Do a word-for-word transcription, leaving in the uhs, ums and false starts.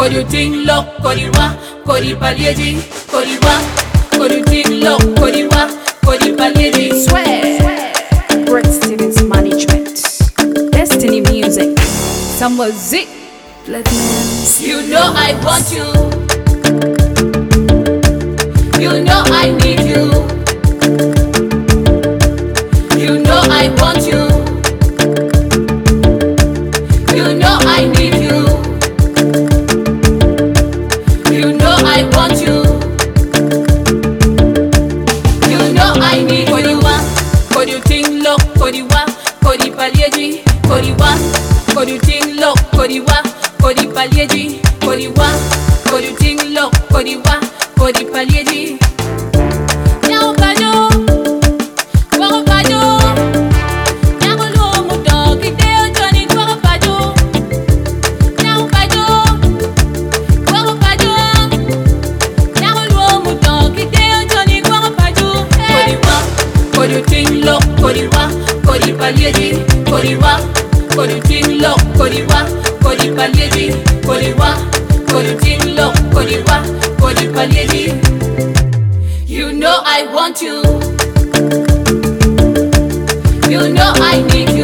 Kodi ting lo, kodi wa, kodi palieji, kodi wa, kodi ting lo, kodi wa, kodi palieji. Swear. Brett Stevens Management. Destiny Music. Samuel Z. Platinum. You know I want you. You know I need you. You know I want you. You know I need you. You know I want you. You know I need you. Kodi wa, kodi ting lo, kodi wa, kodi palieji, kodi wa, kodi ting lo, kodi wa, kodi palieji, kodi wa, kodi ting lo, kodi wa, kodi palieji. Nyao kajo, wako kajo. Nyako lo muto, kiteo joni wako kajo. Nyao kajo, wako kajo. Nyako lo muto, kiteo joni wako kajo. Kodi wa, kodi ting lo, kodi wa, kodi palieji, kodi wa, kodi ting lo, kodi wa, kodi palieji, kodi wa, kodi ting lo, kodi wa, kodi palieji. You know I want you. You know I need you.